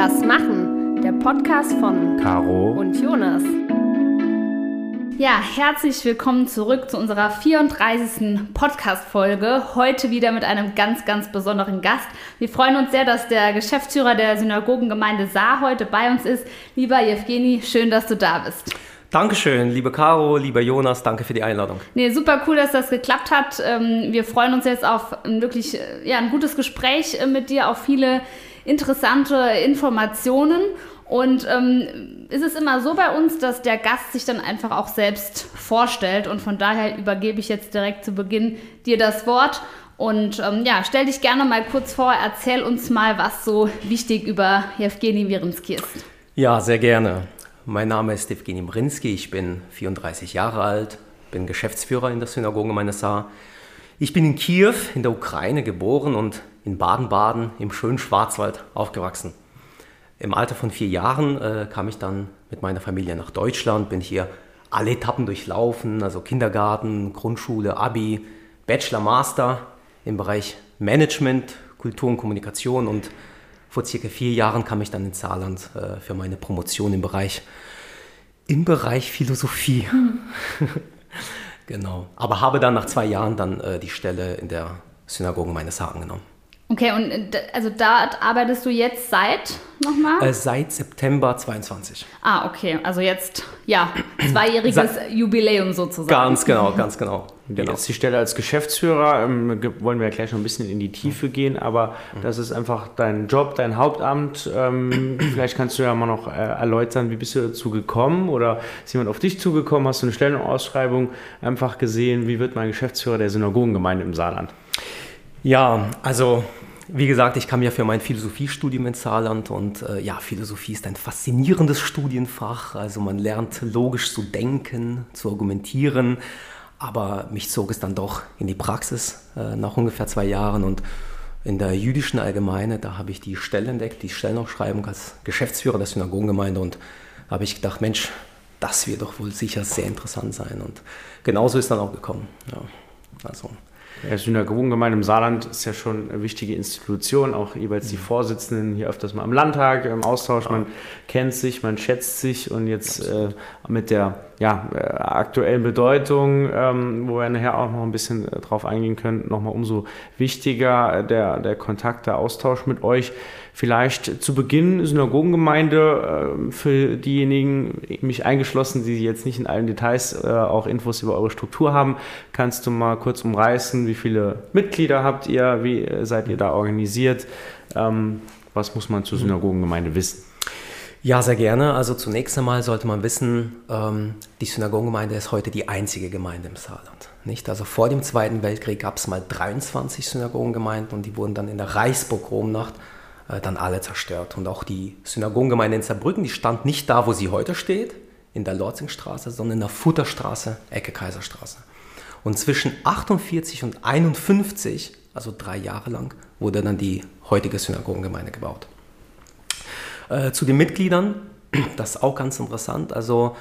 Das Machen, der Podcast von Caro und Jonas. Ja, herzlich willkommen zurück zu unserer 34. Podcast-Folge. Heute wieder mit einem ganz, ganz besonderen Gast. Wir freuen uns sehr, dass der Geschäftsführer der Synagogengemeinde Saar heute bei uns ist. Lieber Jewgeni, schön, dass du da bist. Dankeschön, liebe Caro, lieber Jonas, danke für die Einladung. Nee, super cool, dass das geklappt hat. Wir freuen uns jetzt auf wirklich ein gutes Gespräch mit dir, auf viele interessante Informationen. Und ist es immer so bei uns, dass der Gast sich dann einfach auch selbst vorstellt. Und von daher übergebe ich jetzt direkt zu Beginn dir das Wort. Und stell dich gerne mal kurz vor, erzähl uns mal, was so wichtig über Jewgeni Mrinski ist. Ja, sehr gerne. Mein Name ist Jewgeni Mrinski, ich bin 34 Jahre alt, bin Geschäftsführer in der Synagogengemeinde Saar. Ich bin in Kiew in der Ukraine geboren und in Baden-Baden im schönen Schwarzwald aufgewachsen. Im Alter von 4 Jahren kam ich dann mit meiner Familie nach Deutschland, bin hier alle Etappen durchlaufen, also Kindergarten, Grundschule, Abi, Bachelor, Master im Bereich Management, Kultur und Kommunikation, und vor circa 4 Jahren kam ich dann ins Saarland für meine Promotion im Bereich Philosophie. Genau. Aber habe dann nach 2 Jahren dann die Stelle in der Synagogengemeinde Saar angenommen. Okay, und also da arbeitest du jetzt seit nochmal? Seit September 22. Ah, okay. Also jetzt, 2-jähriges Jubiläum sozusagen. Ganz genau. Jetzt die Stelle als Geschäftsführer, wollen wir ja gleich noch ein bisschen in die Tiefe gehen, aber das ist einfach dein Job, dein Hauptamt. Vielleicht kannst du ja mal noch erläutern, wie bist du dazu gekommen, oder ist jemand auf dich zugekommen, hast du eine Stellenausschreibung einfach gesehen, wie wird man Geschäftsführer der Synagogengemeinde im Saarland? Ja, also wie gesagt, ich kam ja für mein Philosophiestudium ins Saarland und Philosophie ist ein faszinierendes Studienfach. Also man lernt logisch zu denken, zu argumentieren, aber mich zog es dann doch in die Praxis nach ungefähr 2 Jahren, und in der jüdischen Allgemeine, da habe ich die Stelle entdeckt, die Stellenausschreibung als Geschäftsführer der Synagogengemeinde, und da habe ich gedacht, Mensch, das wird doch wohl sicher sehr interessant sein, und genauso ist dann auch gekommen. Ja, also. Der Synagogengemeinde im Saarland ist ja schon eine wichtige Institution, auch jeweils die Vorsitzenden hier öfters mal im Landtag, im Austausch, man kennt sich, man schätzt sich, und jetzt mit der aktuellen Bedeutung, wo wir nachher auch noch ein bisschen drauf eingehen können, nochmal umso wichtiger der Kontakt, der Austausch mit euch. Vielleicht zu Beginn Synagogengemeinde, für diejenigen, mich eingeschlossen, die jetzt nicht in allen Details auch Infos über eure Struktur haben, kannst du mal kurz umreißen, wie viele Mitglieder habt ihr, wie seid ihr da organisiert, was muss man zur Synagogengemeinde wissen? Ja, sehr gerne. Also zunächst einmal sollte man wissen, die Synagogengemeinde ist heute die einzige Gemeinde im Saarland. Nicht? Also vor dem Zweiten Weltkrieg gab es mal 23 Synagogengemeinden, und die wurden dann in der Reichspogromnacht dann alle zerstört. Und auch die Synagogengemeinde in Saarbrücken, die stand nicht da, wo sie heute steht, in der Lorzingstraße, sondern in der Futterstraße, Ecke Kaiserstraße. Und zwischen 48 und 51, also 3 Jahre lang, wurde dann die heutige Synagogengemeinde gebaut. Zu den Mitgliedern, das ist auch ganz interessant, also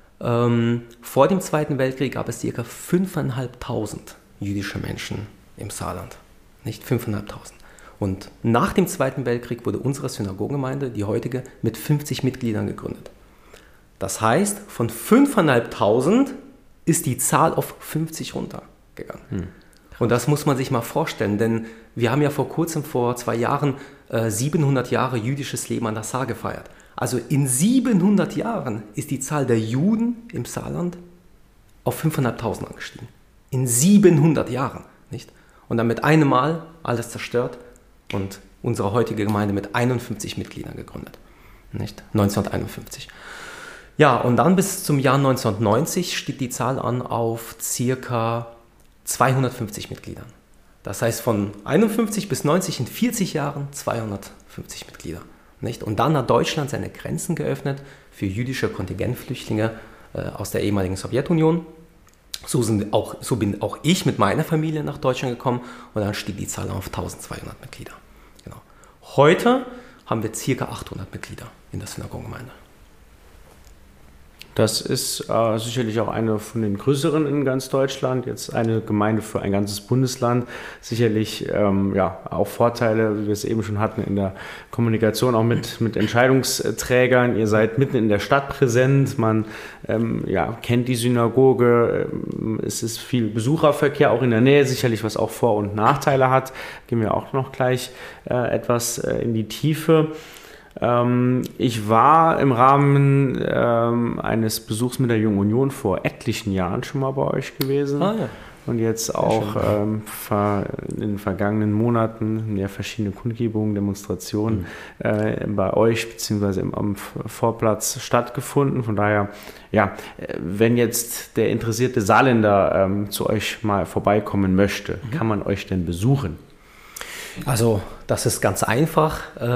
vor dem Zweiten Weltkrieg gab es ca. 5.500 jüdische Menschen im Saarland, nicht 5.500. Und nach dem Zweiten Weltkrieg wurde unsere Synagogengemeinde, die heutige, mit 50 Mitgliedern gegründet. Das heißt, von 5.500 ist die Zahl auf 50 runtergegangen. Und das muss man sich mal vorstellen, denn wir haben ja vor kurzem, vor 2 Jahren, 700 Jahre jüdisches Leben an der Saar gefeiert. Also in 700 Jahren ist die Zahl der Juden im Saarland auf 5.500 angestiegen. In 700 Jahren, nicht? Und dann mit einem Mal alles zerstört und unsere heutige Gemeinde mit 51 Mitgliedern gegründet, nicht? 1951. Ja, und dann bis zum Jahr 1990 stieg die Zahl an auf circa 250 Mitgliedern. Das heißt, von 51 bis 90 in 40 Jahren 250 Mitglieder. Nicht? Und dann hat Deutschland seine Grenzen geöffnet für jüdische Kontingentflüchtlinge aus der ehemaligen Sowjetunion. So bin auch ich mit meiner Familie nach Deutschland gekommen, und dann stieg die Zahl auf 1200 Mitglieder. Genau. Heute haben wir ca. 800 Mitglieder in der Synagogengemeinde. Das ist sicherlich auch eine von den größeren in ganz Deutschland, jetzt eine Gemeinde für ein ganzes Bundesland. Sicherlich auch Vorteile, wie wir es eben schon hatten, in der Kommunikation auch mit Entscheidungsträgern. Ihr seid mitten in der Stadt präsent, man kennt die Synagoge, es ist viel Besucherverkehr auch in der Nähe, sicherlich was auch Vor- und Nachteile hat. Gehen wir auch noch gleich etwas in die Tiefe. Ich war im Rahmen eines Besuchs mit der Jungen Union vor etlichen Jahren schon mal bei euch gewesen. Ja. Und jetzt auch in den vergangenen Monaten verschiedene Kundgebungen, Demonstrationen bei euch bzw. am Vorplatz stattgefunden. Von daher, wenn jetzt der interessierte Saarländer zu euch mal vorbeikommen möchte, kann man euch denn besuchen? Also das ist ganz einfach.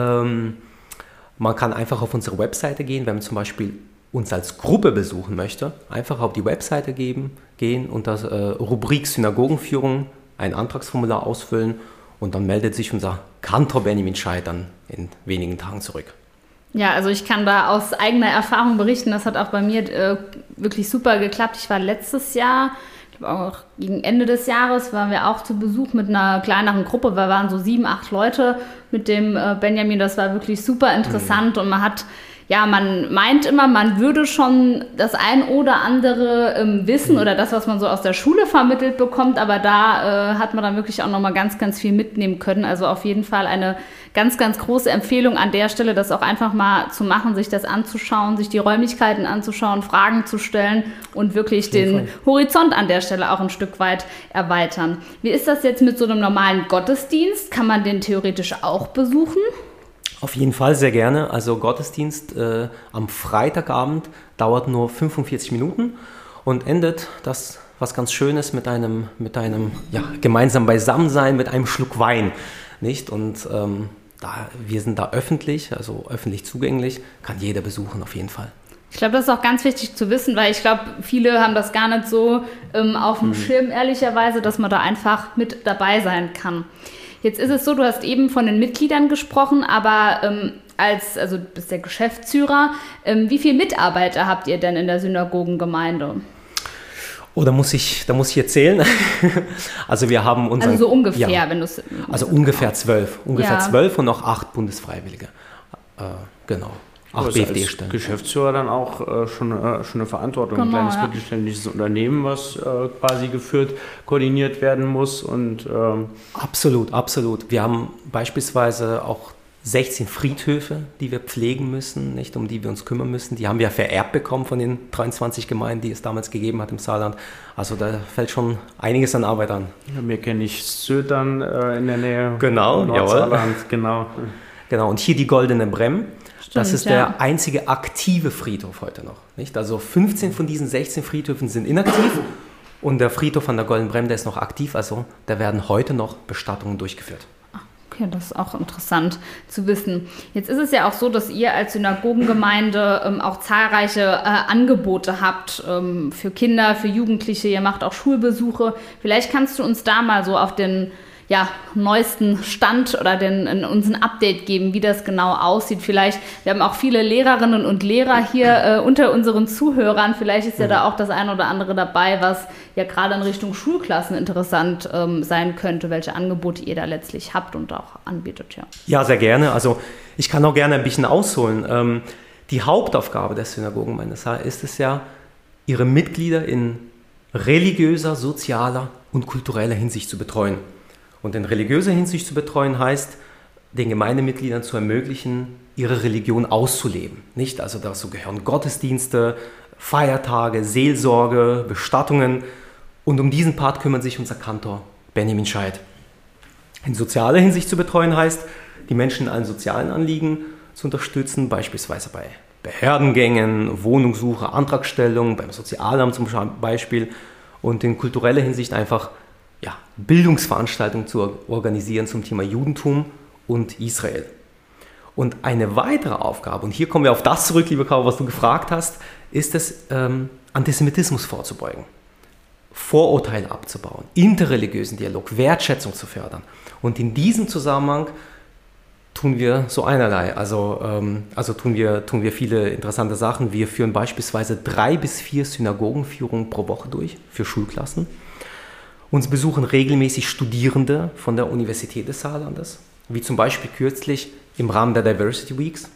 Man kann einfach auf unsere Webseite gehen, wenn man zum Beispiel uns als Gruppe besuchen möchte. Einfach auf die Webseite gehen und das Rubrik Synagogenführung, ein Antragsformular ausfüllen und dann meldet sich unser Kantor Benjamin Scheid dann in wenigen Tagen zurück. Ja, also ich kann da aus eigener Erfahrung berichten, das hat auch bei mir wirklich super geklappt. Ich war letztes Jahr, ich glaube auch gegen Ende des Jahres, waren wir auch zu Besuch mit einer kleineren Gruppe. Wir waren so 7, 8 Leute mit dem Benjamin. Das war wirklich super interessant und man meint immer, man würde schon das ein oder andere wissen oder das, was man so aus der Schule vermittelt bekommt, aber da hat man dann wirklich auch nochmal ganz, ganz viel mitnehmen können. Also auf jeden Fall eine ganz, ganz große Empfehlung an der Stelle, das auch einfach mal zu machen, sich das anzuschauen, sich die Räumlichkeiten anzuschauen, Fragen zu stellen und wirklich den Horizont an der Stelle auch ein Stück weit erweitern. Wie ist das jetzt mit so einem normalen Gottesdienst? Kann man den theoretisch auch besuchen? Auf jeden Fall sehr gerne. Also Gottesdienst am Freitagabend dauert nur 45 Minuten und endet das was ganz Schönes mit einem gemeinsam Beisammensein, mit einem Schluck Wein, nicht? Und wir sind da öffentlich, also öffentlich zugänglich, kann jeder besuchen auf jeden Fall. Ich glaube, das ist auch ganz wichtig zu wissen, weil ich glaube, viele haben das gar nicht so auf dem Schirm, ehrlicherweise, dass man da einfach mit dabei sein kann. Jetzt ist es so, du hast eben von den Mitgliedern gesprochen, aber du bist der Geschäftsführer. Wie viele Mitarbeiter habt ihr denn in der Synagogengemeinde? Oh, da muss ich erzählen. Also wir haben unseren... Also so ungefähr, wenn du es... Also ungefähr 12. Ungefähr 12 und noch 8 Bundesfreiwillige. Genau. 8 BFD-Stellen. Geschäftsführer dann auch schon eine Verantwortung. Genau, ein kleines mittelständisches Unternehmen, was quasi geführt, koordiniert werden muss. Und Absolut. Wir haben beispielsweise auch 16 Friedhöfe, die wir pflegen müssen, nicht, um die wir uns kümmern müssen. Die haben wir vererbt bekommen von den 23 Gemeinden, die es damals gegeben hat im Saarland. Also da fällt schon einiges an Arbeit an. Ja, mir kenne ich Södern in der Nähe. Genau, Nordsaarland, genau. Genau, und hier die Goldene Bremm. Das ist der einzige aktive Friedhof heute noch. Nicht? Also 15 von diesen 16 Friedhöfen sind inaktiv und der Friedhof an der Goldenen Bremm, der ist noch aktiv. Also da werden heute noch Bestattungen durchgeführt. Okay, das ist auch interessant zu wissen. Jetzt ist es ja auch so, dass ihr als Synagogengemeinde auch zahlreiche Angebote habt für Kinder, für Jugendliche. Ihr macht auch Schulbesuche. Vielleicht kannst du uns da mal so auf den neuesten Stand oder uns ein Update geben, wie das genau aussieht. Vielleicht, wir haben auch viele Lehrerinnen und Lehrer hier unter unseren Zuhörern. Vielleicht ist ja da auch das eine oder andere dabei, was ja gerade in Richtung Schulklassen interessant sein könnte, welche Angebote ihr da letztlich habt und auch anbietet. Ja, sehr gerne. Also ich kann auch gerne ein bisschen ausholen. Die Hauptaufgabe der Synagogengemeinde ist es ja, ihre Mitglieder in religiöser, sozialer und kultureller Hinsicht zu betreuen. Und in religiöser Hinsicht zu betreuen heißt, den Gemeindemitgliedern zu ermöglichen, ihre Religion auszuleben. Nicht? Also dazu gehören Gottesdienste, Feiertage, Seelsorge, Bestattungen. Und um diesen Part kümmert sich unser Kantor Benjamin Scheid. In sozialer Hinsicht zu betreuen heißt, die Menschen in allen sozialen Anliegen zu unterstützen, beispielsweise bei Behördengängen, Wohnungssuche, Antragstellung, beim Sozialamt zum Beispiel. Und in kultureller Hinsicht einfach Bildungsveranstaltungen zu organisieren zum Thema Judentum und Israel. Und eine weitere Aufgabe, und hier kommen wir auf das zurück, lieber Caro, was du gefragt hast, ist es, Antisemitismus vorzubeugen, Vorurteile abzubauen, interreligiösen Dialog, Wertschätzung zu fördern. Und in diesem Zusammenhang tun wir so einerlei. Also tun wir viele interessante Sachen. Wir führen beispielsweise 3 bis 4 Synagogenführungen pro Woche durch für Schulklassen. Uns besuchen regelmäßig Studierende von der Universität des Saarlandes, wie zum Beispiel kürzlich im Rahmen der Diversity Weeks.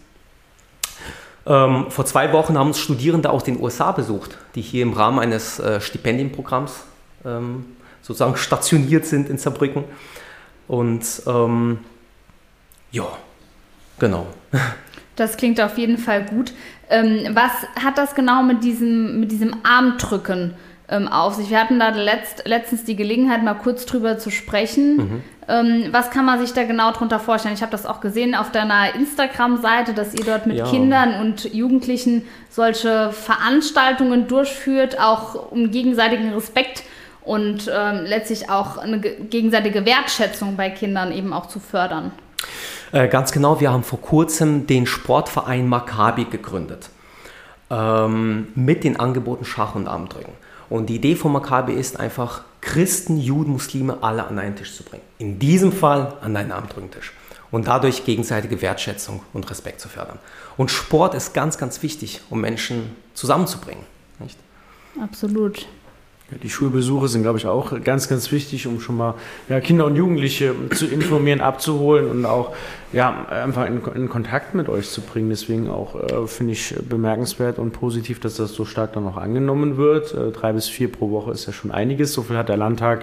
Vor 2 Wochen haben uns Studierende aus den USA besucht, die hier im Rahmen eines Stipendienprogramms sozusagen stationiert sind in Saarbrücken. Und ja, genau. Das klingt auf jeden Fall gut. Was hat das genau mit diesem Armdrücken auf sich? Wir hatten da letztens die Gelegenheit, mal kurz drüber zu sprechen. Was kann man sich da genau drunter vorstellen? Ich habe das auch gesehen auf deiner Instagram-Seite, dass ihr dort mit Kindern und Jugendlichen solche Veranstaltungen durchführt, auch um gegenseitigen Respekt und letztlich auch eine gegenseitige Wertschätzung bei Kindern eben auch zu fördern. Ganz genau, wir haben vor kurzem den Sportverein Maccabi gegründet mit den Angeboten Schach und Armdrücken. Und die Idee von Maccabi ist einfach, Christen, Juden, Muslime alle an einen Tisch zu bringen. In diesem Fall an einen Armdrückentisch. Und dadurch gegenseitige Wertschätzung und Respekt zu fördern. Und Sport ist ganz, ganz wichtig, um Menschen zusammenzubringen. Nicht? Absolut. Die Schulbesuche sind, glaube ich, auch ganz, ganz wichtig, um schon mal Kinder und Jugendliche zu informieren, abzuholen und auch einfach in Kontakt mit euch zu bringen. Deswegen auch finde ich bemerkenswert und positiv, dass das so stark dann auch angenommen wird. 3 bis 4 pro Woche ist ja schon einiges. So viel hat der Landtag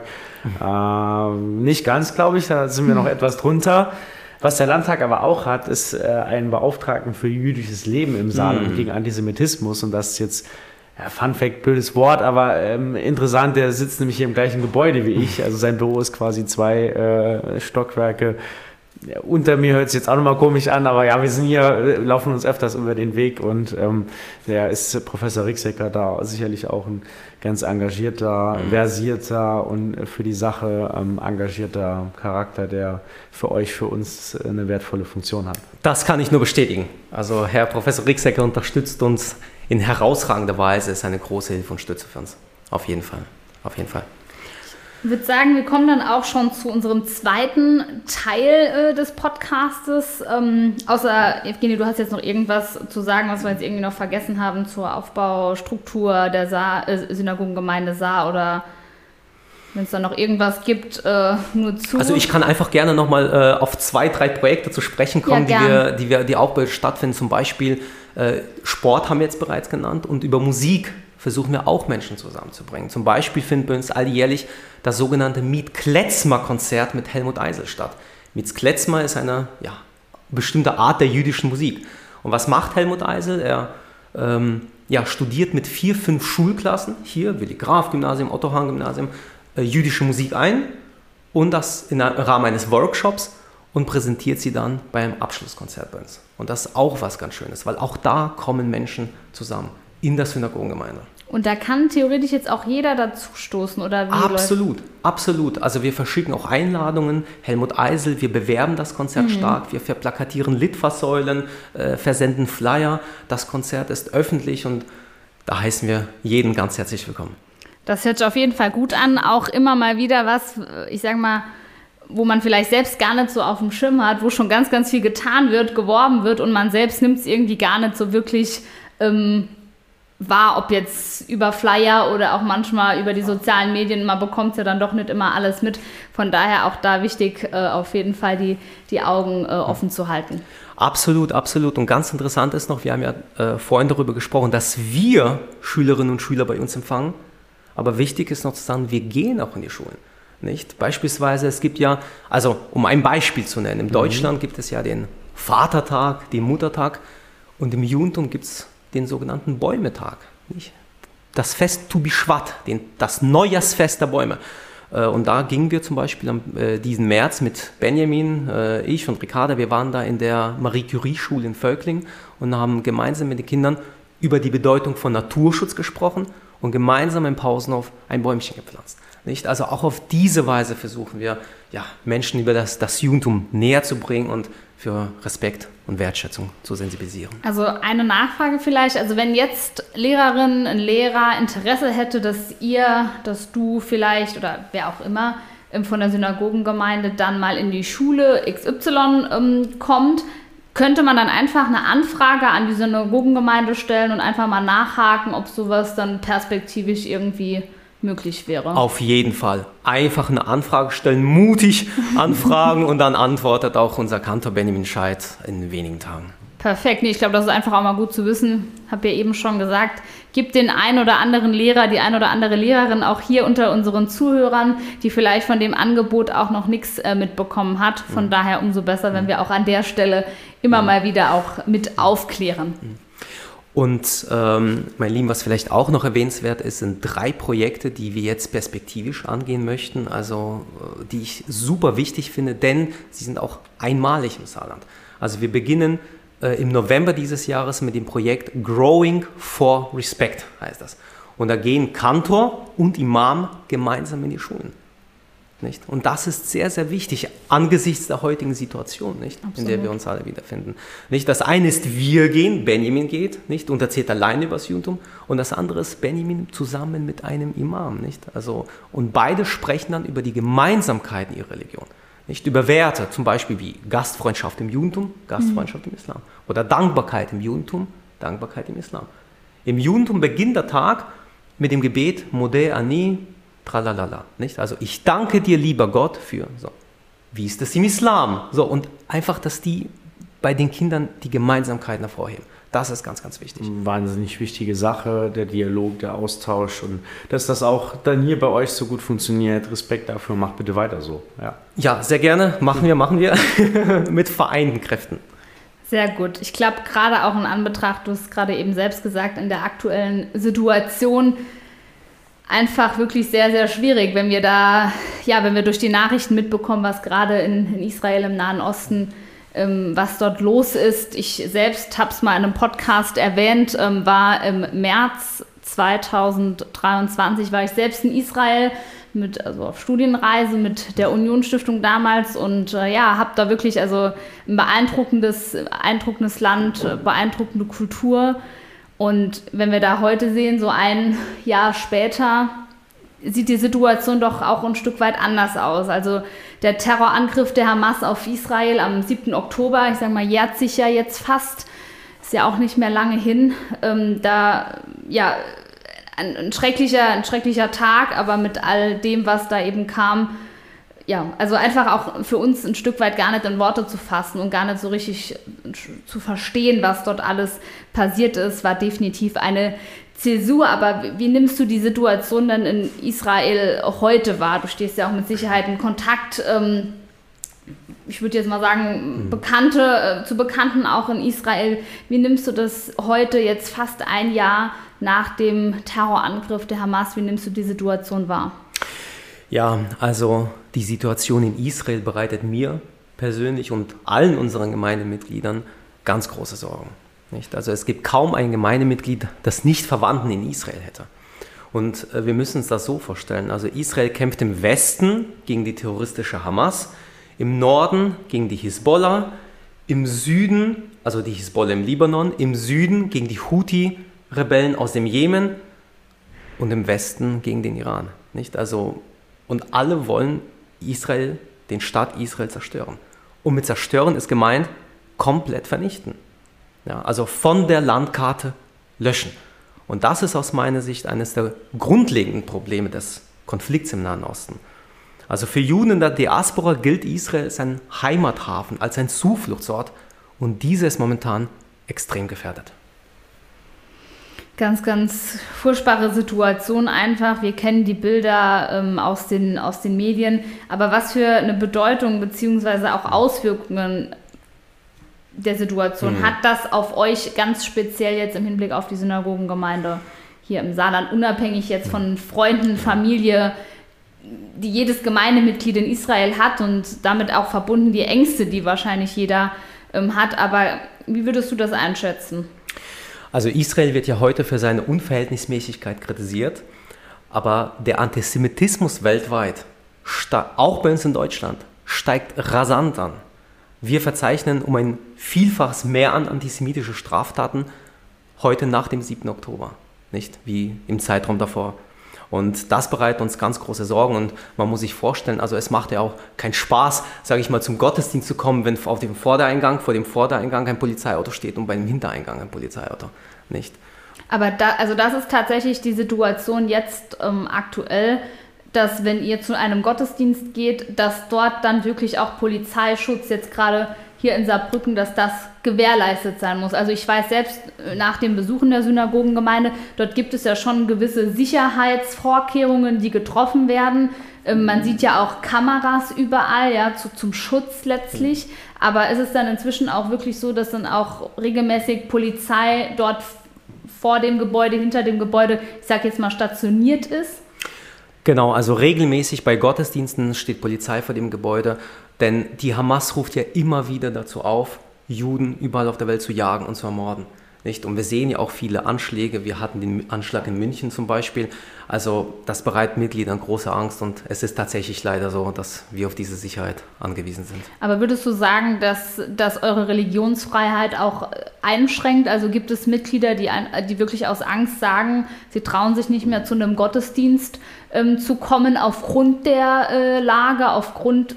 nicht ganz, glaube ich. Da sind wir noch etwas drunter. Was der Landtag aber auch hat, ist einen Beauftragten für jüdisches Leben im Saarland gegen Antisemitismus. Und das ist jetzt Fun Fact, blödes Wort, aber interessant, der sitzt nämlich hier im gleichen Gebäude wie ich. Also sein Büro ist quasi 2 Stockwerke. Ja, unter mir hört es jetzt auch nochmal komisch an, aber wir sind hier, laufen uns öfters über den Weg und der ist Professor Ricksecker da sicherlich auch ein ganz engagierter, versierter und für die Sache engagierter Charakter, der für euch, für uns eine wertvolle Funktion hat. Das kann ich nur bestätigen. Also Herr Professor Ricksecker unterstützt uns in herausragender Weise, ist eine große Hilfe und Stütze für uns. Auf jeden Fall. Auf jeden Fall. Ich würde sagen, wir kommen dann auch schon zu unserem zweiten Teil des Podcastes. Außer, Evgeny, du hast jetzt noch irgendwas zu sagen, was wir jetzt irgendwie noch vergessen haben zur Aufbaustruktur der Synagogengemeinde Saar oder wenn es da noch irgendwas gibt, nur zu. Also ich kann einfach gerne nochmal auf 2, 3 Projekte zu sprechen kommen, die auch bald stattfinden. Zum Beispiel Sport haben wir jetzt bereits genannt und über Musik versuchen wir auch Menschen zusammenzubringen. Zum Beispiel findet bei uns alljährlich das sogenannte Miet-Klezmer-Konzert mit Helmut Eisel statt. Miet Klezmer ist eine bestimmte Art der jüdischen Musik. Und was macht Helmut Eisel? Er studiert mit 4, 5 Schulklassen, hier Willi Graf Gymnasium, Otto Hahn Gymnasium, jüdische Musik ein und das im Rahmen eines Workshops und präsentiert sie dann beim Abschlusskonzert bei uns. Und das ist auch was ganz Schönes, weil auch da kommen Menschen zusammen in der Synagogengemeinde. Und da kann theoretisch jetzt auch jeder dazu stoßen, oder wie? Absolut, absolut. Also wir verschicken auch Einladungen. Helmut Eisel, wir bewerben das Konzert stark, wir verplakatieren Litfaßsäulen, versenden Flyer. Das Konzert ist öffentlich und da heißen wir jeden ganz herzlich willkommen. Das hört sich auf jeden Fall gut an. Auch immer mal wieder was, ich sag mal, wo man vielleicht selbst gar nicht so auf dem Schirm hat, wo schon ganz, ganz viel getan wird, geworben wird und man selbst nimmt es irgendwie gar nicht so wirklich wahr, ob jetzt über Flyer oder auch manchmal über die sozialen Medien, man bekommt ja dann doch nicht immer alles mit. Von daher auch da wichtig, auf jeden Fall die Augen offen zu halten. Absolut, absolut. Und ganz interessant ist noch, wir haben ja vorhin darüber gesprochen, dass wir Schülerinnen und Schüler bei uns empfangen. Aber wichtig ist noch zu sagen, wir gehen auch in die Schulen. Nicht? Beispielsweise, es gibt ja, also um ein Beispiel zu nennen, in Deutschland gibt es ja den Vatertag, den Muttertag und im Judentum gibt es den sogenannten Bäumetag. Nicht? Das Fest Tu Bishvat, das Neujahrsfest der Bäume. Und da gingen wir zum Beispiel diesen März mit Benjamin, ich und Ricarda, wir waren da in der Marie-Curie-Schule in Völkling und haben gemeinsam mit den Kindern über die Bedeutung von Naturschutz gesprochen und gemeinsam im Pausenhof ein Bäumchen gepflanzt. Nicht? Also auch auf diese Weise versuchen wir, Menschen über das Judentum näher zu bringen und für Respekt und Wertschätzung zu sensibilisieren. Also eine Nachfrage vielleicht, also wenn jetzt Lehrerin, ein Lehrer Interesse hätte, dass du vielleicht oder wer auch immer von der Synagogengemeinde dann mal in die Schule XY kommt, könnte man dann einfach eine Anfrage an die Synagogengemeinde stellen und einfach mal nachhaken, ob sowas dann perspektivisch irgendwie möglich wäre. Auf jeden Fall. Einfach eine Anfrage stellen, mutig anfragen und dann antwortet auch unser Kantor Benjamin Scheidt in wenigen Tagen. Perfekt. Nee, ich glaube, das ist einfach auch mal gut zu wissen. Habe ja eben schon gesagt, gibt den einen oder anderen Lehrer, die ein oder andere Lehrerin auch hier unter unseren Zuhörern, die vielleicht von dem Angebot auch noch nichts mitbekommen hat. Von daher umso besser, wenn wir auch an der Stelle immer mal wieder auch mit aufklären. Und mein Lieben, was vielleicht auch noch erwähnenswert ist, sind 3 Projekte, die wir jetzt perspektivisch angehen möchten, also die ich super wichtig finde, denn sie sind auch einmalig im Saarland. Also wir beginnen im November dieses Jahres mit dem Projekt Growing for Respect, heißt das. Und da gehen Kantor und Imam gemeinsam in die Schulen. Nicht? Und das ist sehr, sehr wichtig angesichts der heutigen Situation, nicht? In der wir uns alle wiederfinden. Nicht? Das eine ist, wir gehen, Benjamin geht, nicht? Und erzählt alleine über das Judentum. Und das andere ist Benjamin zusammen mit einem Imam. Nicht? Also, und beide sprechen dann über die Gemeinsamkeiten ihrer Religion. Nicht? Über Werte, zum Beispiel wie Gastfreundschaft im Judentum, Gastfreundschaft im Islam. Oder Dankbarkeit im Judentum, Dankbarkeit im Islam. Im Judentum beginnt der Tag mit dem Gebet Modeh Ani, Tralalala, nicht? Also ich danke dir, lieber Gott, für, so. Wie ist das im Islam? So, und einfach, dass die bei den Kindern die Gemeinsamkeiten hervorheben. Das ist ganz, ganz wichtig. Wahnsinnig wichtige Sache, der Dialog, der Austausch und dass das auch dann hier bei euch so gut funktioniert. Respekt dafür, macht bitte weiter so. Ja, sehr gerne, machen wir mit vereinten Kräften. Sehr gut. Ich glaube, gerade auch in Anbetracht, du hast gerade eben selbst gesagt, in der aktuellen Situation einfach wirklich sehr, sehr schwierig, wenn wir durch die Nachrichten mitbekommen, was gerade in Israel im Nahen Osten, was dort los ist. Ich selbst habe es mal in einem Podcast erwähnt, war im März 2023, war ich selbst in Israel, auf Studienreise mit der Union-Stiftung damals und habe da wirklich ein beeindruckendes Land, beeindruckende Kultur. Und wenn wir da heute sehen, so ein Jahr später, sieht die Situation doch auch ein Stück weit anders aus. Also der Terrorangriff der Hamas auf Israel am 7. Oktober, ich sage mal, jährt sich ja jetzt fast, ist ja auch nicht mehr lange hin. Ein schrecklicher Tag, aber mit all dem, was da eben kam, ja, also einfach auch für uns ein Stück weit gar nicht in Worte zu fassen und gar nicht so richtig zu verstehen, was dort alles passiert ist, war definitiv eine Zäsur. Aber wie nimmst du die Situation dann in Israel heute wahr? Du stehst ja auch mit Sicherheit in Kontakt, ich würde jetzt mal sagen, zu Bekannten auch in Israel. Wie nimmst du das heute, jetzt fast ein Jahr nach dem Terrorangriff der Hamas, wie nimmst du die Situation wahr? Ja, also die Situation in Israel bereitet mir persönlich und allen unseren Gemeindemitgliedern ganz große Sorgen. Nicht? Also es gibt kaum ein Gemeindemitglied, das nicht Verwandten in Israel hätte. Und wir müssen uns das so vorstellen. Also Israel kämpft im Westen gegen die terroristische Hamas, im Norden gegen die Hisbollah, im Süden, also die Hisbollah im Libanon, im Süden gegen die Houthi-Rebellen aus dem Jemen und im Westen gegen den Iran. Nicht? Also, und alle wollen Israel, den Staat Israel zerstören. Und mit zerstören ist gemeint, komplett vernichten. Ja, also von der Landkarte löschen. Und das ist aus meiner Sicht eines der grundlegenden Probleme des Konflikts im Nahen Osten. Also für Juden in der Diaspora gilt Israel als ein Heimathafen, als ein Zufluchtsort. Und dieser ist momentan extrem gefährdet. Ganz, ganz furchtbare Situation einfach. Wir kennen die Bilder aus den Medien. Aber was für eine Bedeutung bzw. auch Auswirkungen der Situation hat das auf euch ganz speziell jetzt im Hinblick auf die Synagogengemeinde hier im Saarland, unabhängig jetzt von Freunden, Familie, die jedes Gemeindemitglied in Israel hat und damit auch verbunden die Ängste, die wahrscheinlich jeder hat. Aber wie würdest du das einschätzen? Also Israel wird ja heute für seine Unverhältnismäßigkeit kritisiert, aber der Antisemitismus weltweit, auch bei uns in Deutschland, steigt rasant an. Wir verzeichnen um ein Vielfaches mehr an antisemitische Straftaten heute nach dem 7. Oktober, nicht wie im Zeitraum davor. Und das bereitet uns ganz große Sorgen und man muss sich vorstellen, also es macht ja auch keinen Spaß, sage ich mal, zum Gottesdienst zu kommen, wenn vor dem Vordereingang ein Polizeiauto steht und bei dem Hintereingang ein Polizeiauto, nicht? Aber das ist tatsächlich die Situation jetzt aktuell, dass wenn ihr zu einem Gottesdienst geht, dass dort dann wirklich auch Polizeischutz jetzt gerade hier in Saarbrücken, dass das gewährleistet sein muss. Also ich weiß selbst nach dem Besuchen der Synagogengemeinde, dort gibt es ja schon gewisse Sicherheitsvorkehrungen, die getroffen werden. Man sieht ja auch Kameras überall, ja, zum Schutz letztlich. Aber ist es dann inzwischen auch wirklich so, dass dann auch regelmäßig Polizei dort vor dem Gebäude, hinter dem Gebäude, ich sage jetzt mal, stationiert ist? Genau, also regelmäßig bei Gottesdiensten steht Polizei vor dem Gebäude, denn die Hamas ruft ja immer wieder dazu auf, Juden überall auf der Welt zu jagen und zu ermorden. Nicht? Und wir sehen ja auch viele Anschläge, wir hatten den Anschlag in München zum Beispiel, also das bereitet Mitgliedern große Angst und es ist tatsächlich leider so, dass wir auf diese Sicherheit angewiesen sind. Aber würdest du sagen, dass eure Religionsfreiheit auch einschränkt? Also gibt es Mitglieder, die wirklich aus Angst sagen, sie trauen sich nicht mehr zu einem Gottesdienst zu kommen aufgrund der Lage, aufgrund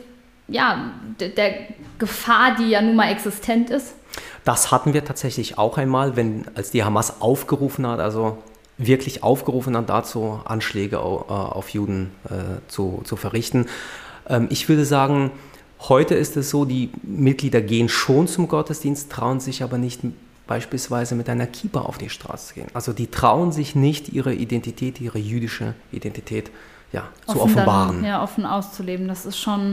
der Gefahr, die ja nun mal existent ist? Das hatten wir tatsächlich auch einmal, als die Hamas aufgerufen hat, also wirklich aufgerufen hat dazu, Anschläge auf Juden zu verrichten. Ich würde sagen, heute ist es so, die Mitglieder gehen schon zum Gottesdienst, trauen sich aber nicht beispielsweise mit einer Kippa auf die Straße zu gehen. Also die trauen sich nicht, ihre Identität, ihre jüdische Identität zu offenbaren. Offen auszuleben, das ist schon...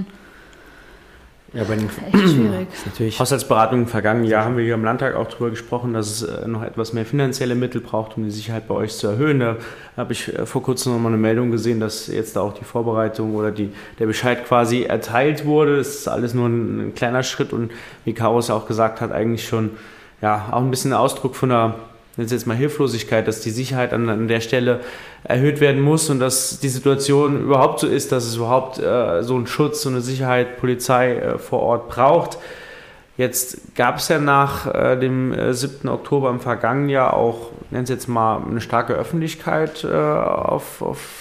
Ja, bei den echt schwierig. Haushaltsberatungen im vergangenen Jahr haben wir hier im Landtag auch darüber gesprochen, dass es noch etwas mehr finanzielle Mittel braucht, um die Sicherheit bei euch zu erhöhen. Da habe ich vor kurzem noch mal eine Meldung gesehen, dass jetzt da auch die Vorbereitung oder der Bescheid quasi erteilt wurde. Das ist alles nur ein kleiner Schritt und wie Karos auch gesagt hat, eigentlich schon auch ein bisschen ein Ausdruck von einer, jetzt mal Hilflosigkeit, dass die Sicherheit an der Stelle erhöht werden muss und dass die Situation überhaupt so ist, dass es überhaupt so einen Schutz, so eine Sicherheit, Polizei vor Ort braucht. Jetzt gab es ja nach dem 7. Oktober im vergangenen Jahr auch, nennen Sie jetzt mal, eine starke Öffentlichkeit auf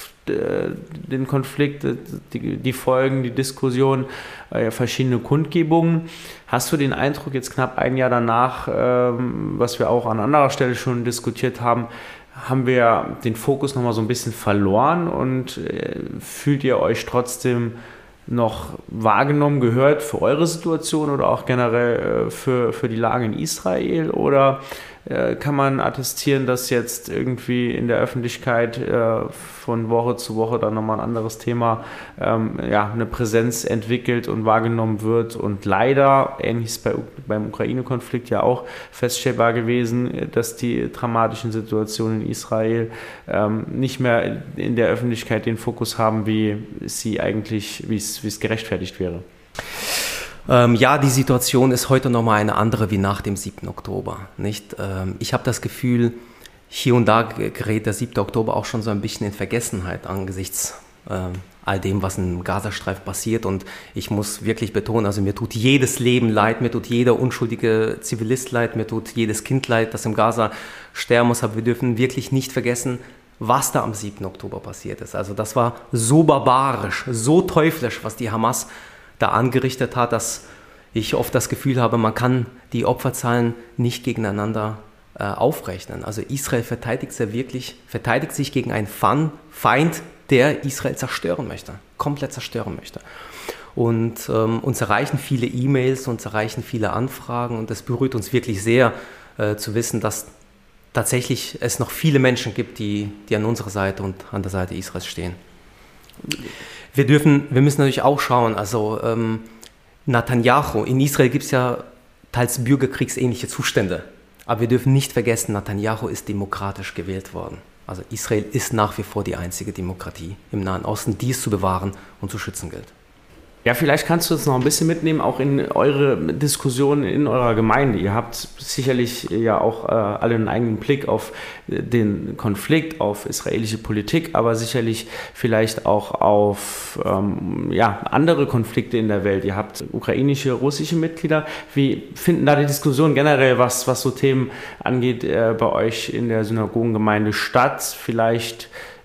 den Konflikt, die Folgen, die Diskussion, verschiedene Kundgebungen. Hast du den Eindruck, jetzt knapp ein Jahr danach, was wir auch an anderer Stelle schon diskutiert haben wir den Fokus nochmal so ein bisschen verloren und fühlt ihr euch trotzdem noch wahrgenommen, gehört für eure Situation oder auch generell für die Lage in Israel? Oder kann man attestieren, dass jetzt irgendwie in der Öffentlichkeit von Woche zu Woche dann nochmal ein anderes Thema eine Präsenz entwickelt und wahrgenommen wird und leider, ähnlich ist beim Ukraine-Konflikt ja auch feststellbar gewesen, dass die dramatischen Situationen in Israel nicht mehr in der Öffentlichkeit den Fokus haben, wie es gerechtfertigt wäre? Die Situation ist heute nochmal eine andere wie nach dem 7. Oktober. Nicht? Ich habe das Gefühl, hier und da gerät der 7. Oktober auch schon so ein bisschen in Vergessenheit angesichts all dem, was im Gazastreifen passiert. Und ich muss wirklich betonen, also mir tut jedes Leben leid, mir tut jeder unschuldige Zivilist leid, mir tut jedes Kind leid, das im Gaza sterben muss. Aber wir dürfen wirklich nicht vergessen, was da am 7. Oktober passiert ist. Also das war so barbarisch, so teuflisch, was die Hamas da angerichtet hat, dass ich oft das Gefühl habe, man kann die Opferzahlen nicht gegeneinander aufrechnen. Also Israel verteidigt sich gegen einen Feind, der Israel zerstören möchte, komplett zerstören möchte. Und uns erreichen viele E-Mails, uns erreichen viele Anfragen und es berührt uns wirklich sehr zu wissen, dass tatsächlich es noch viele Menschen gibt, die an unserer Seite und an der Seite Israels stehen. Wir müssen natürlich auch schauen, also Netanyahu, in Israel gibt es ja teils bürgerkriegsähnliche Zustände, aber wir dürfen nicht vergessen, Netanyahu ist demokratisch gewählt worden. Also Israel ist nach wie vor die einzige Demokratie im Nahen Osten, die es zu bewahren und zu schützen gilt. Ja, vielleicht kannst du uns noch ein bisschen mitnehmen, auch in eure Diskussionen in eurer Gemeinde. Ihr habt sicherlich ja auch alle einen eigenen Blick auf den Konflikt, auf israelische Politik, aber sicherlich vielleicht auch auf andere Konflikte in der Welt. Ihr habt ukrainische, russische Mitglieder. Wie finden da die Diskussionen generell, was so Themen angeht, bei euch in der Synagogengemeinde statt? Vielleicht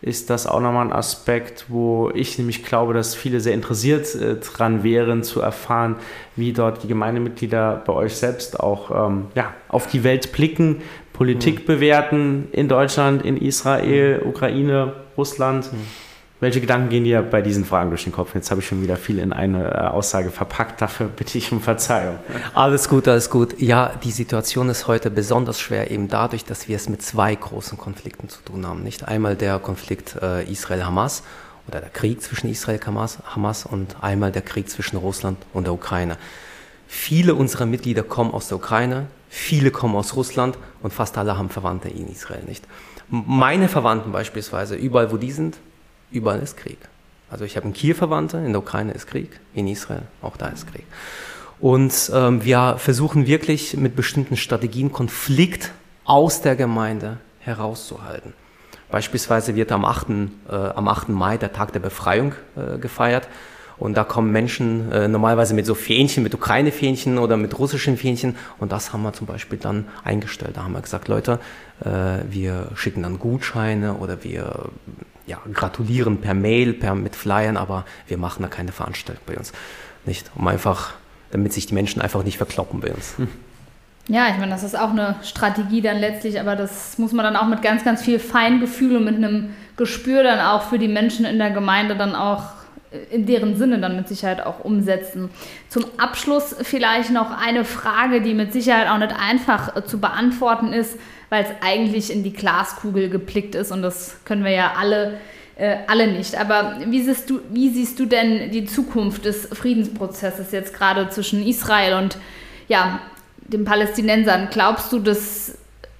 ist das auch nochmal ein Aspekt, wo ich nämlich glaube, dass viele sehr interessiert dran wären, zu erfahren, wie dort die Gemeindemitglieder bei euch selbst auch auf die Welt blicken, Politik bewerten in Deutschland, in Israel, Ukraine, Russland. Welche Gedanken gehen dir bei diesen Fragen durch den Kopf? Jetzt habe ich schon wieder viel in eine Aussage verpackt, dafür bitte ich um Verzeihung. Alles gut, alles gut. Ja, die Situation ist heute besonders schwer, eben dadurch, dass wir es mit zwei großen Konflikten zu tun haben. Nicht einmal der Konflikt Israel-Hamas oder der Krieg zwischen Israel-Hamas und einmal der Krieg zwischen Russland und der Ukraine. Viele unserer Mitglieder kommen aus der Ukraine, viele kommen aus Russland und fast alle haben Verwandte in Israel, nicht? Meine Verwandten beispielsweise, überall wo die sind, überall ist Krieg. Also ich habe in Kiew Verwandte, in der Ukraine ist Krieg, in Israel, auch da ist Krieg. Und wir versuchen wirklich mit bestimmten Strategien Konflikt aus der Gemeinde herauszuhalten. Beispielsweise wird am 8. Mai der Tag der Befreiung gefeiert. Und da kommen Menschen normalerweise mit so Fähnchen, mit Ukraine-Fähnchen oder mit russischen Fähnchen. Und das haben wir zum Beispiel dann eingestellt. Da haben wir gesagt, Leute, wir schicken dann Gutscheine oder wir gratulieren per Mail, mit Flyern, aber wir machen da keine Veranstaltung bei uns. Nicht, damit sich die Menschen einfach nicht verkloppen bei uns. Ja, ich meine, das ist auch eine Strategie dann letztlich, aber das muss man dann auch mit ganz, ganz viel Feingefühl und mit einem Gespür dann auch für die Menschen in der Gemeinde dann auch in deren Sinne dann mit Sicherheit auch umsetzen. Zum Abschluss vielleicht noch eine Frage, die mit Sicherheit auch nicht einfach zu beantworten ist, weil es eigentlich in die Glaskugel geblickt ist und das können wir ja alle nicht. Aber wie siehst du denn die Zukunft des Friedensprozesses jetzt gerade zwischen Israel und den Palästinensern? Glaubst du, dass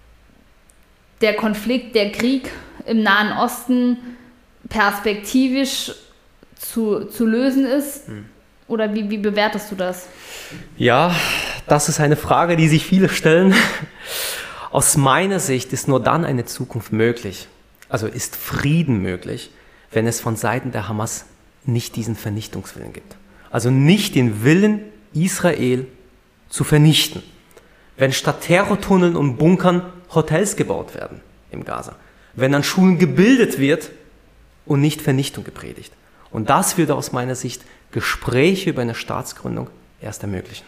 der Konflikt, der Krieg im Nahen Osten perspektivisch zu lösen ist? Oder wie bewertest du das? Ja, das ist eine Frage, die sich viele stellen. Aus meiner Sicht ist nur dann eine Zukunft möglich, also ist Frieden möglich, wenn es von Seiten der Hamas nicht diesen Vernichtungswillen gibt. Also nicht den Willen, Israel zu vernichten. Wenn statt Terrortunneln und Bunkern Hotels gebaut werden im Gaza. Wenn an Schulen gebildet wird und nicht Vernichtung gepredigt. Und das würde aus meiner Sicht Gespräche über eine Staatsgründung erst ermöglichen.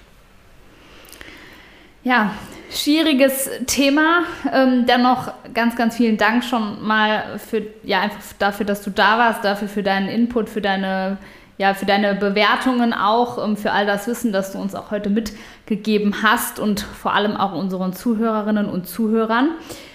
Ja, schwieriges Thema. Dennoch ganz, ganz vielen Dank schon mal einfach dafür, dass du da warst, dafür für deinen Input, für deine Bewertungen auch, für all das Wissen, das du uns auch heute mitgegeben hast und vor allem auch unseren Zuhörerinnen und Zuhörern.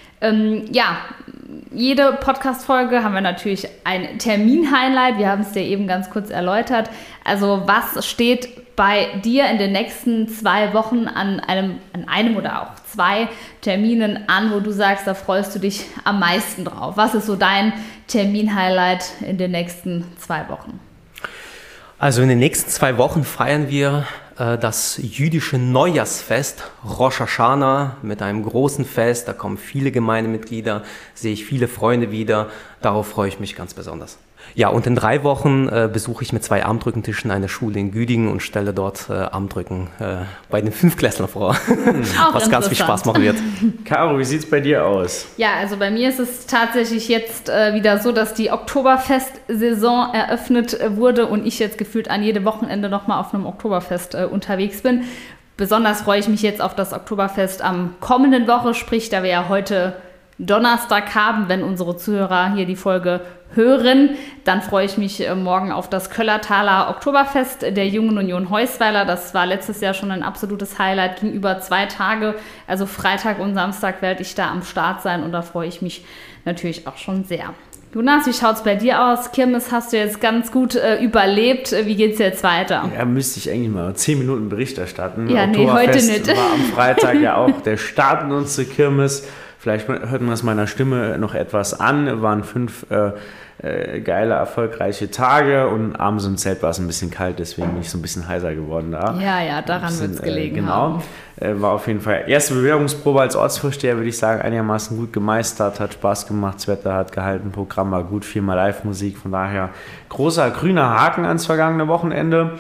Jede Podcast-Folge haben wir natürlich ein Termin-Highlight. Wir haben es dir eben ganz kurz erläutert. Also was steht bei dir in den nächsten 2 Wochen an einem oder auch 2 Terminen an, wo du sagst, da freust du dich am meisten drauf? Was ist so dein Termin-Highlight in den nächsten 2 Wochen? Also in den nächsten 2 Wochen feiern wir das jüdische Neujahrsfest Rosh Hashanah mit einem großen Fest. Da kommen viele Gemeindemitglieder, sehe ich viele Freunde wieder. Darauf freue ich mich ganz besonders. Ja, und in 3 Wochen besuche ich mit 2 Armdrückentischen eine Schule in Güdingen und stelle dort Armdrücken bei den 5-Klässlern vor, was ganz viel Spaß machen wird. Caro, wie sieht es bei dir aus? Ja, also bei mir ist es tatsächlich jetzt wieder so, dass die Oktoberfest-Saison eröffnet wurde und ich jetzt gefühlt an jedem Wochenende nochmal auf einem Oktoberfest unterwegs bin. Besonders freue ich mich jetzt auf das Oktoberfest am kommenden Woche, sprich, da wir ja heute Donnerstag haben, wenn unsere Zuhörer hier die Folge hören, dann freue ich mich morgen auf das Köllertaler Oktoberfest der Jungen Union Heusweiler. Das war letztes Jahr schon ein absolutes Highlight, ging über 2 Tage, also Freitag und Samstag werde ich da am Start sein und da freue ich mich natürlich auch schon sehr. Jonas, wie schaut es bei dir aus? Kirmes hast du jetzt ganz gut überlebt. Wie geht es jetzt weiter? Ja, müsste ich eigentlich mal 10 Minuten Bericht erstatten. Ja, nee, heute nicht. War am Freitag ja auch der Start in unsere Kirmes. Vielleicht hört man das meiner Stimme noch etwas an. Waren 5 geile, erfolgreiche Tage und abends im Zelt war es ein bisschen kalt, deswegen bin ich so ein bisschen heiser geworden da. Ja, daran wird es gelegen genau. haben. War auf jeden Fall erste Bewerbungsprobe als Ortsvorsteher, würde ich sagen, einigermaßen gut gemeistert, hat Spaß gemacht, das Wetter hat gehalten, Programm war gut, 4-mal Live-Musik, von daher großer grüner Haken ans vergangene Wochenende.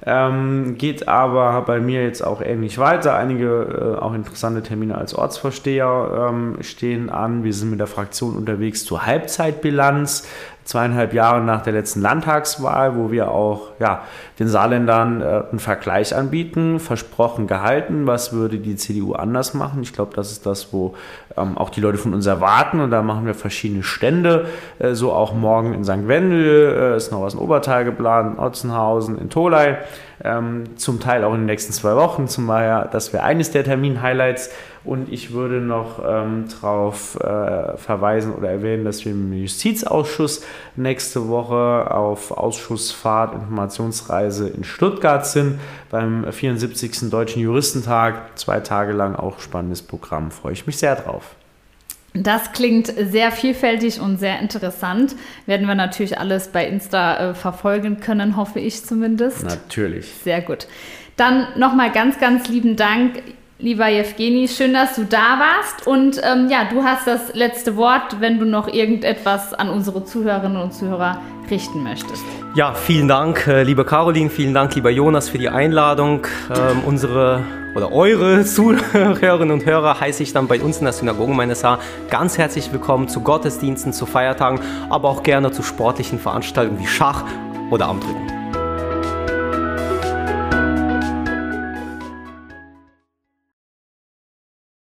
Geht aber bei mir jetzt auch ähnlich weiter. Einige auch interessante Termine als Ortsvorsteher stehen an. Wir sind mit der Fraktion unterwegs zur Halbzeitbilanz. 2,5 Jahre nach der letzten Landtagswahl, wo wir auch den Saarländern einen Vergleich anbieten, versprochen gehalten, was würde die CDU anders machen. Ich glaube, das ist das, wo auch die Leute von uns erwarten, und da machen wir verschiedene Stände, so auch morgen in St. Wendel, ist noch was in Obertal geplant, in Otzenhausen, in Tholey, zum Teil auch in den nächsten 2 Wochen, zumal das wäre eines der Termin-Highlights. Und ich würde noch darauf verweisen oder erwähnen, dass wir im Justizausschuss nächste Woche auf Ausschussfahrt, Informationsreise in Stuttgart sind, beim 74. Deutschen Juristentag. 2 Tage lang auch spannendes Programm, freue ich mich sehr drauf. Das klingt sehr vielfältig und sehr interessant. Werden wir natürlich alles bei Insta verfolgen können, hoffe ich zumindest. Natürlich. Sehr gut. Dann nochmal ganz, ganz lieben Dank, lieber Jewgeni. Schön, dass du da warst. Und du hast das letzte Wort, wenn du noch irgendetwas an unsere Zuhörerinnen und Zuhörer richten möchtest. Ja, vielen Dank, liebe Caroline, vielen Dank, lieber Jonas, für die Einladung. Eure Zuhörerinnen und Hörer heiße ich dann bei uns in der Synagogengemeinde Saar ganz herzlich willkommen zu Gottesdiensten, zu Feiertagen, aber auch gerne zu sportlichen Veranstaltungen wie Schach oder Armdrücken.